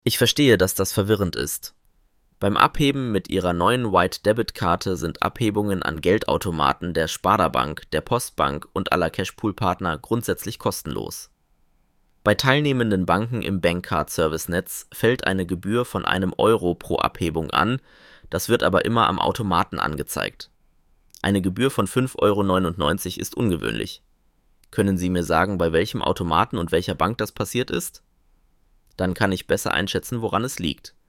Ich verstehe, dass das verwirrend ist. Beim Abheben mit Ihrer neuen White-Debit-Karte sind Abhebungen an Geldautomaten der Sparda-Bank, der Postbank und aller Cashpool-Partner grundsätzlich kostenlos. Bei teilnehmenden Banken im Bankcard-Service-Netz fällt eine Gebühr von €1 pro Abhebung an, das wird aber immer am Automaten angezeigt. Eine Gebühr von 5,99 € ist ungewöhnlich. Können Sie mir sagen, bei welchem Automaten und welcher Bank das passiert ist? Dann kann ich besser einschätzen, woran es liegt.